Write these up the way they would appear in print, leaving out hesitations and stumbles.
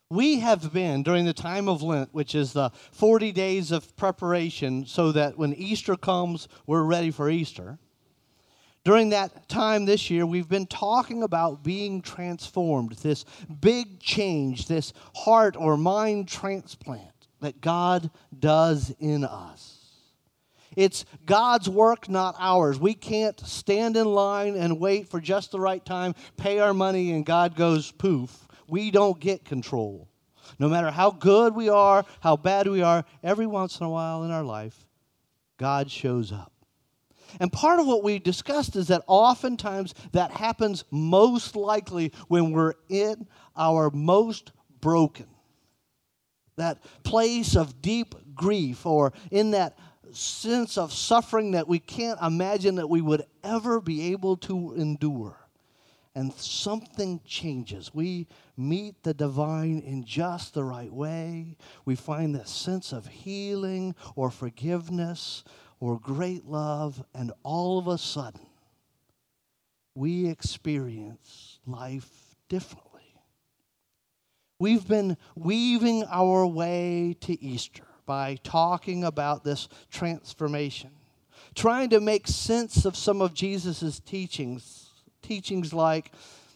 We have been, during the time of Lent, which is the 40 days of preparation so that when Easter comes, we're ready for Easter. During that time this year, we've been talking about being transformed, this big change, this heart or mind transplant that God does in us. It's God's work, not ours. We can't stand in line and wait for just the right time, pay our money, and God goes poof. We don't get control. No matter how good we are, how bad we are, every once in a while in our life, God shows up. And part of what we discussed is that oftentimes that happens most likely when we're in our most broken. That place of deep grief or in that sense of suffering that we can't imagine that we would ever be able to endure. And something changes. We meet the divine in just the right way. We find this sense of healing or forgiveness or great love, and all of a sudden, we experience life differently. We've been weaving our way to Easter by talking about this transformation, trying to make sense of some of Jesus' teachings like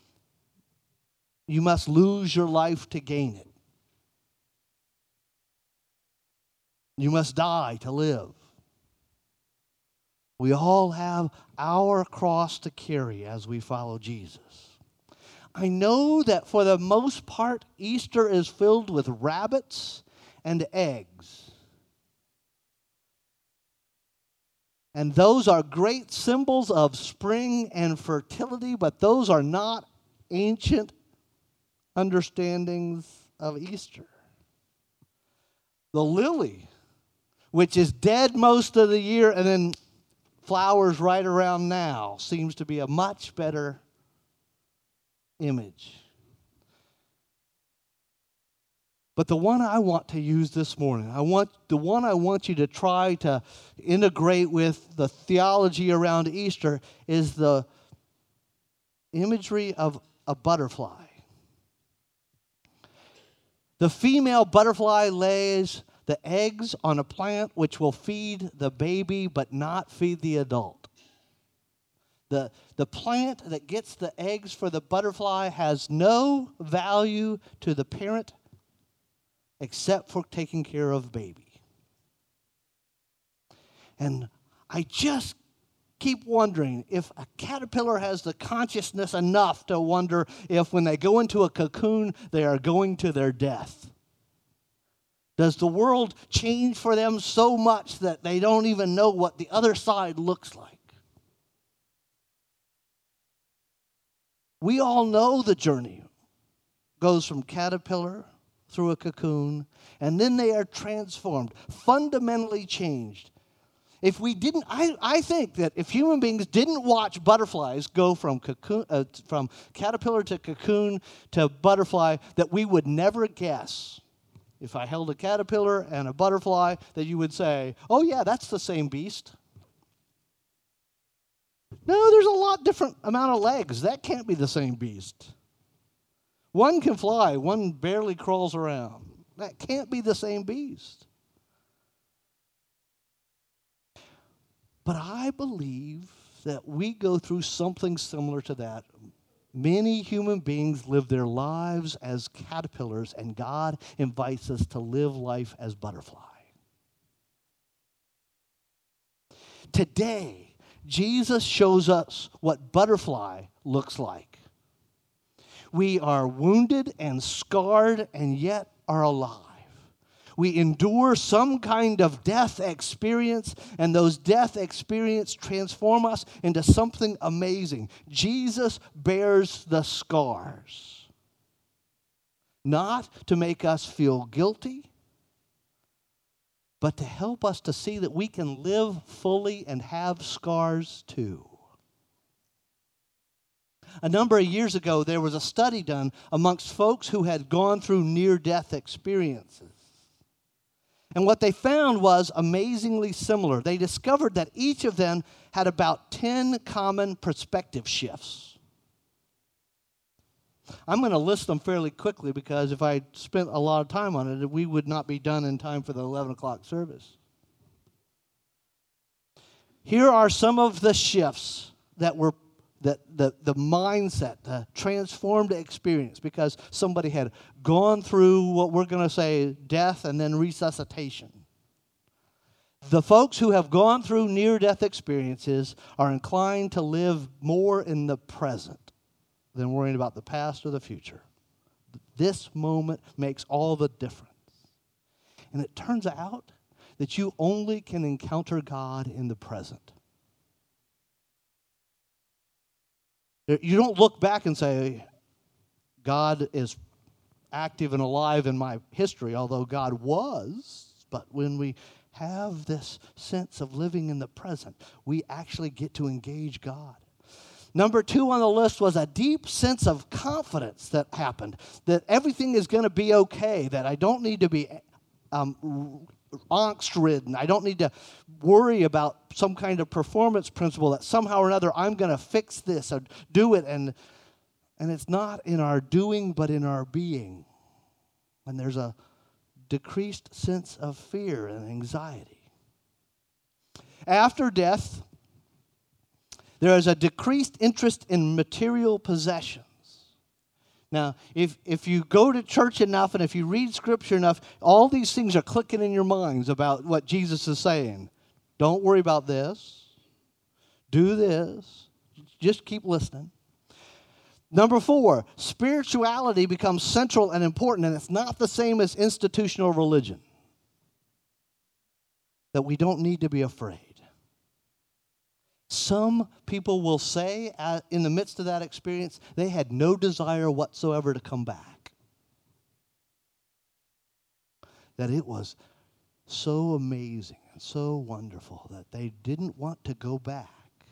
you must lose your life to gain it. You must die to live. We all have our cross to carry as we follow Jesus. I know that for the most part, Easter is filled with rabbits and eggs. And those are great symbols of spring and fertility, but those are not ancient understandings of Easter. The lily, which is dead most of the year and then flowers right around now, seems to be a much better image. But the one I want to use this morning, I want you to try to integrate with the theology around Easter is the imagery of a butterfly. The female butterfly lays the eggs on a plant which will feed the baby but not feed the adult. The plant that gets the eggs for the butterfly has no value to the parent except for taking care of baby. And I just keep wondering if a caterpillar has the consciousness enough to wonder if when they go into a cocoon, they are going to their death. Does the world change for them so much that they don't even know what the other side looks like? We all know the journey goes from caterpillar through a cocoon, and then they are transformed, fundamentally changed. If we didn't, I think that if human beings didn't watch butterflies go from caterpillar to cocoon to butterfly, that we would never guess. If I held a caterpillar and a butterfly, that you would say, oh yeah, that's the same beast. No, there's a lot different amount of legs. That can't be the same beast. One can fly, one barely crawls around. That can't be the same beast. But I believe that we go through something similar to that. Many human beings live their lives as caterpillars, and God invites us to live life as butterfly. Today, Jesus shows us what butterfly looks like. We are wounded and scarred and yet are alive. We endure some kind of death experience, and those death experiences transform us into something amazing. Jesus bears the scars, not to make us feel guilty, but to help us to see that we can live fully and have scars too. A number of years ago, there was a study done amongst folks who had gone through near-death experiences. And what they found was amazingly similar. They discovered that each of them had about 10 common perspective shifts. I'm going to list them fairly quickly because if I spent a lot of time on it, we would not be done in time for the 11 o'clock service. Here are some of the shifts that were the mindset, the transformed experience, because somebody had gone through what we're going to say death and then resuscitation. The folks who have gone through near-death experiences are inclined to live more in the present than worrying about the past or the future. This moment makes all the difference. And it turns out that you only can encounter God in the present. You don't look back and say, God is active and alive in my history, although God was. But when we have this sense of living in the present, we actually get to engage God. Number 2 on the list was a deep sense of confidence that happened, that everything is going to be okay, that I don't need to be angst-ridden. I don't need to worry about some kind of performance principle that somehow or another I'm going to fix this or do it. And it's not in our doing, but in our being. And there's a decreased sense of fear and anxiety. After death, there is a decreased interest in material possessions. Now, if you go to church enough and if you read Scripture enough, all these things are clicking in your minds about what Jesus is saying. Don't worry about this. Do this. Just keep listening. Number 4, spirituality becomes central and important, and it's not the same as institutional religion. That we don't need to be afraid. Some people will say in the midst of that experience, they had no desire whatsoever to come back. That it was so amazing and so wonderful that they didn't want to go back.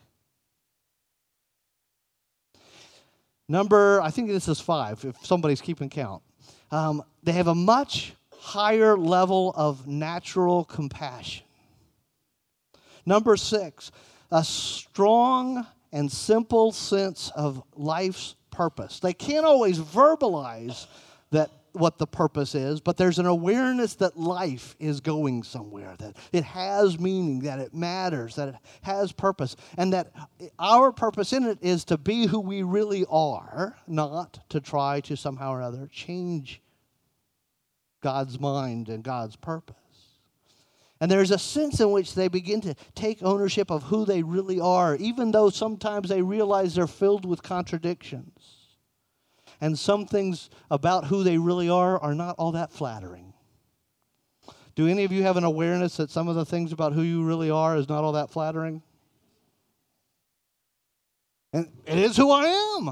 I think this is 5, if somebody's keeping count. They have a much higher level of natural compassion. Number 6, a strong and simple sense of life's purpose. They can't always verbalize what the purpose is, but there's an awareness that life is going somewhere, that it has meaning, that it matters, that it has purpose, and that our purpose in it is to be who we really are, not to try to somehow or other change God's mind and God's purpose. And there's a sense in which they begin to take ownership of who they really are, even though sometimes they realize they're filled with contradictions. And some things about who they really are not all that flattering. Do any of you have an awareness that some of the things about who you really are is not all that flattering? And it is who I am.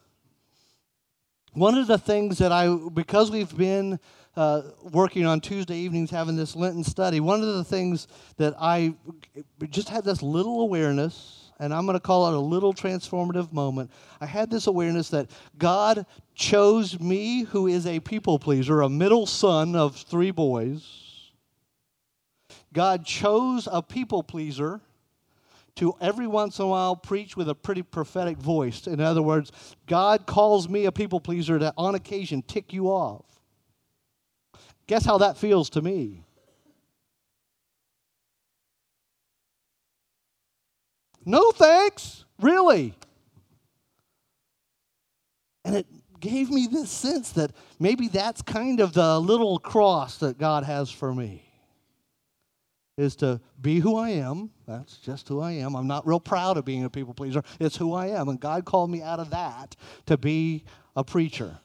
One of the things that because we've been working on Tuesday evenings, having this Lenten study, one of the things that I just had this little awareness, and I'm going to call it a little transformative moment. I had this awareness that God chose me, who is a people pleaser, a middle son of 3 boys. God chose a people pleaser to every once in a while preach with a pretty prophetic voice. In other words, God calls me a people pleaser to, on occasion, tick you off. Guess how that feels to me? No thanks, really. And it gave me this sense that maybe that's kind of the little cross that God has for me. Is to be who I am. That's just who I am. I'm not real proud of being a people pleaser. It's who I am. And God called me out of that to be a preacher.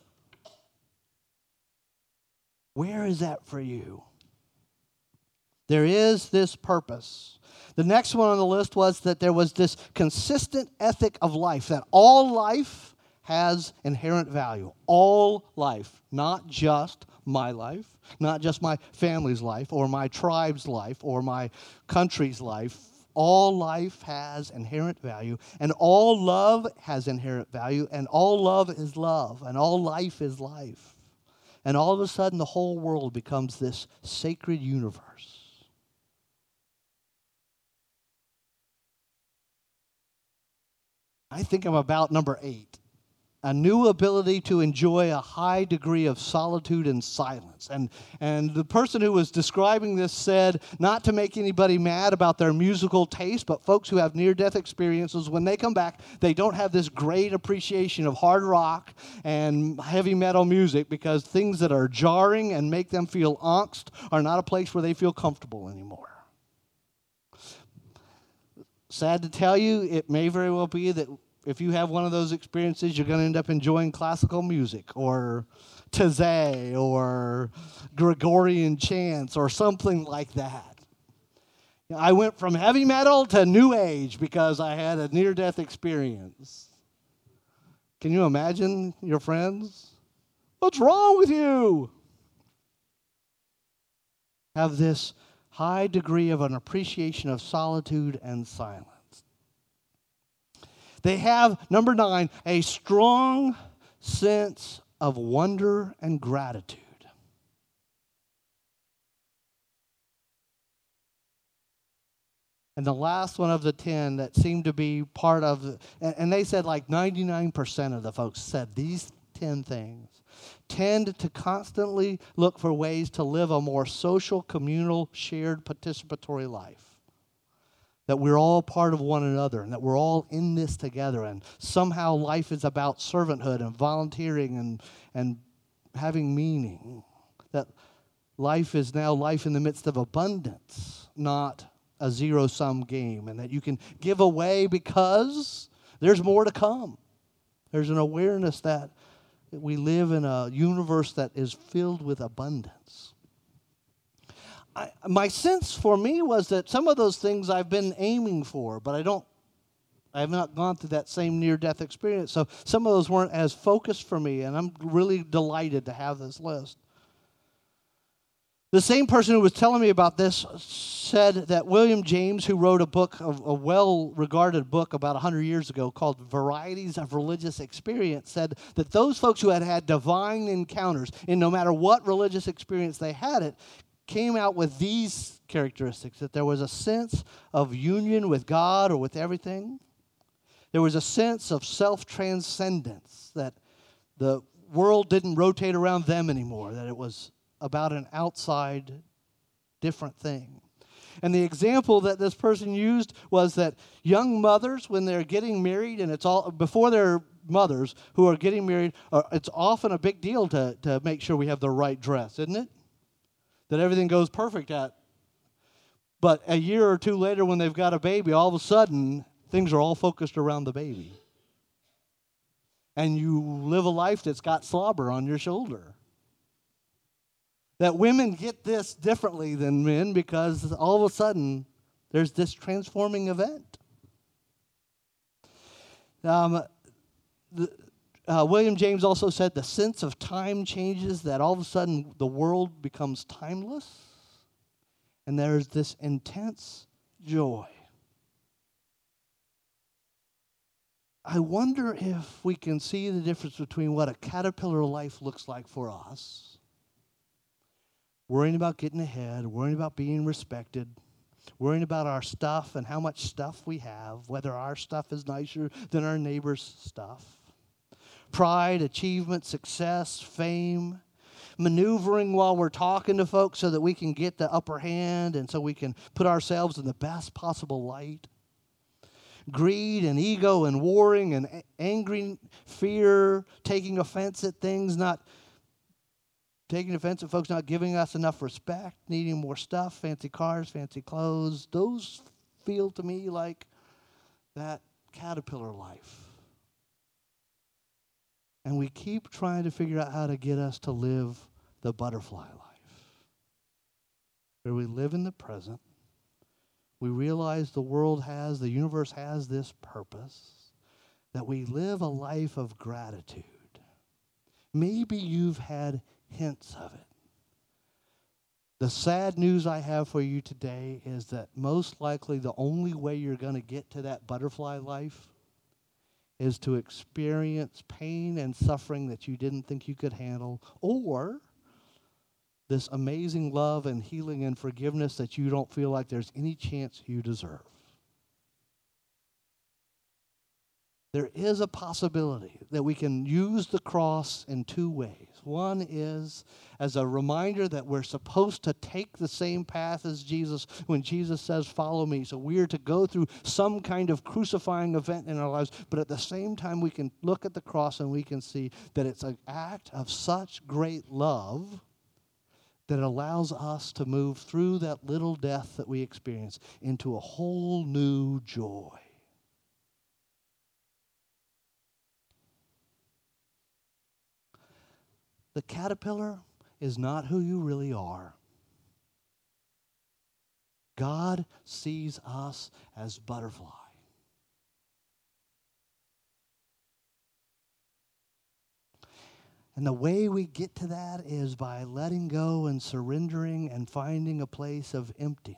Where is that for you? There is this purpose. The next one on the list was that there was this consistent ethic of life, that all life has inherent value. All life, not just my life, not just my family's life or my tribe's life or my country's life. All life has inherent value, and all love has inherent value, and all love is love, and all life is life. And all of a sudden, the whole world becomes this sacred universe. I think I'm about number 8. a new ability to enjoy a high degree of solitude and silence. And the person who was describing this said, not to make anybody mad about their musical taste, but folks who have near-death experiences, when they come back, they don't have this great appreciation of hard rock and heavy metal music because things that are jarring and make them feel angst are not a place where they feel comfortable anymore. Sad to tell you, it may very well be that if you have one of those experiences, you're going to end up enjoying classical music or Taizé or Gregorian chants or something like that. I went from heavy metal to new age because I had a near-death experience. Can you imagine your friends? What's wrong with you? Have this high degree of an appreciation of solitude and silence. They have, number 9, a strong sense of wonder and gratitude. And the last one of the 10 that seemed to be part of, and they said like 99% of the folks said these 10 things, tend to constantly look for ways to live a more social, communal, shared, participatory life. That we're all part of one another and that we're all in this together. And somehow life is about servanthood and volunteering and having meaning. That life is now life in the midst of abundance, not a zero-sum game. And that you can give away because there's more to come. There's an awareness that we live in a universe that is filled with abundance. My sense for me was that some of those things I've been aiming for, but I have not gone through that same near-death experience. So some of those weren't as focused for me, and I'm really delighted to have this list. The same person who was telling me about this said that William James, who wrote a well-regarded book about 100 years ago called Varieties of Religious Experience, said that those folks who had had divine encounters, in no matter what religious experience they had it, came out with these characteristics, that there was a sense of union with God or with everything. There was a sense of self-transcendence, that the world didn't rotate around them anymore, that it was about an outside, different thing. And the example that this person used was that young mothers, when they're getting married, and it's all before they're mothers who are getting married, it's often a big deal to make sure we have the right dress, isn't it? That everything goes perfect at. But a year or two later when they've got a baby, all of a sudden, things are all focused around the baby. And you live a life that's got slobber on your shoulder. That women get this differently than men because all of a sudden, there's this transforming event. William James also said the sense of time changes, that all of a sudden the world becomes timeless, and there's this intense joy. I wonder if we can see the difference between what a caterpillar life looks like for us, worrying about getting ahead, worrying about being respected, worrying about our stuff and how much stuff we have, whether our stuff is nicer than our neighbor's stuff. Pride, achievement, success, fame, maneuvering while we're talking to folks so that we can get the upper hand and so we can put ourselves in the best possible light. Greed and ego and warring and angry, fear, taking offense at things, not taking offense at folks not giving us enough respect, needing more stuff, fancy cars, fancy clothes. Those feel to me like that caterpillar life. And we keep trying to figure out how to get us to live the butterfly life, where we live in the present. We realize the universe has this purpose, that we live a life of gratitude. Maybe you've had hints of it. The sad news I have for you today is that most likely the only way you're going to get to that butterfly life is to experience pain and suffering that you didn't think you could handle, or this amazing love and healing and forgiveness that you don't feel like there's any chance you deserve. there is a possibility that we can use the cross in two ways. One is as a reminder that we're supposed to take the same path as Jesus when Jesus says, follow me. So we're to go through some kind of crucifying event in our lives, but at the same time we can look at the cross and we can see that it's an act of such great love that it allows us to move through that little death that we experience into a whole new joy. The caterpillar is not who you really are. God sees us as butterfly. And the way we get to that is by letting go and surrendering and finding a place of emptiness.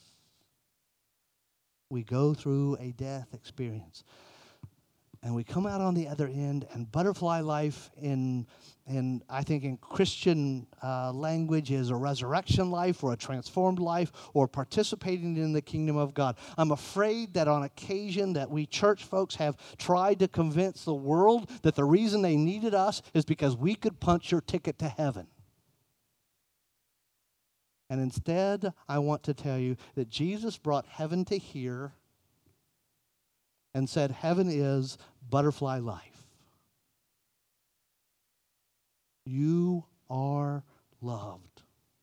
We go through a death experience. And we come out on the other end, and butterfly life I think in Christian language is a resurrection life or a transformed life or participating in the kingdom of God. I'm afraid that on occasion that we church folks have tried to convince the world that the reason they needed us is because we could punch your ticket to heaven. And instead, I want to tell you that Jesus brought heaven to here and said heaven is butterfly life. You are loved.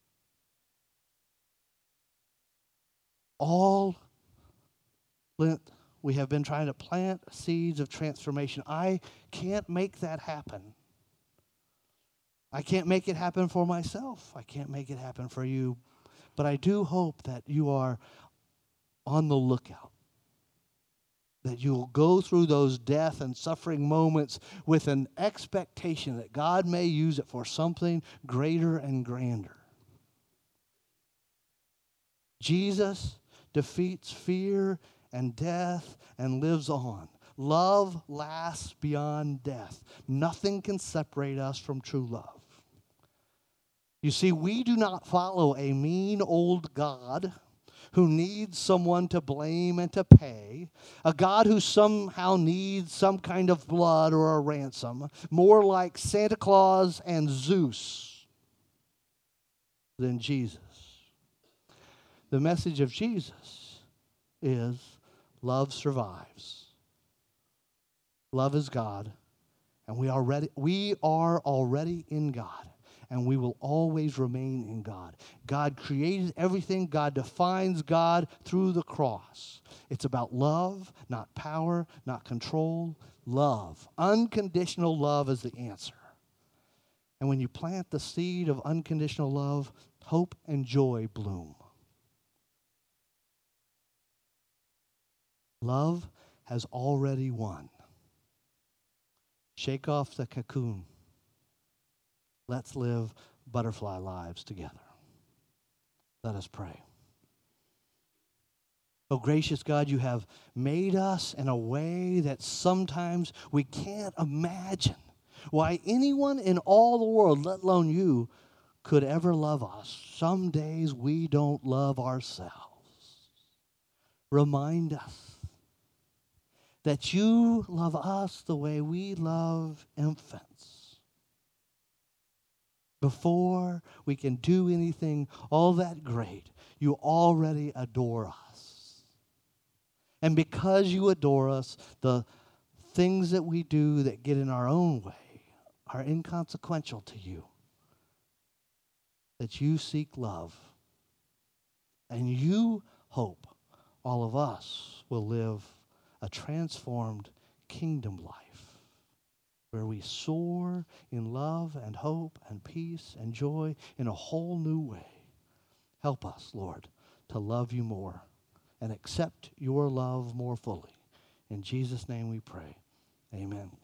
All Lent, we have been trying to plant seeds of transformation. I can't make that happen. I can't make it happen for myself. I can't make it happen for you. But I do hope that you are on the lookout, that you'll go through those death and suffering moments with an expectation that God may use it for something greater and grander. Jesus defeats fear and death and lives on. Love lasts beyond death. Nothing can separate us from true love. You see, we do not follow a mean old God who needs someone to blame and to pay, a God who somehow needs some kind of blood or a ransom, more like Santa Claus and Zeus than Jesus. The message of Jesus is love survives. Love is God, and we are already in God. And we will always remain in God. God created everything. God defines God through the cross. It's about love, not power, not control. Love. Unconditional love is the answer. And when you plant the seed of unconditional love, hope and joy bloom. Love has already won. Shake off the cocoon. Let's live butterfly lives together. Let us pray. Oh, gracious God, you have made us in a way that sometimes we can't imagine why anyone in all the world, let alone you, could ever love us. Some days we don't love ourselves. Remind us that you love us the way we love infants. Before we can do anything all that great, you already adore us. And because you adore us, the things that we do that get in our own way are inconsequential to you. That you seek love. And you hope all of us will live a transformed kingdom life, where we soar in love and hope and peace and joy in a whole new way. Help us, Lord, to love you more and accept your love more fully. In Jesus' name we pray. Amen.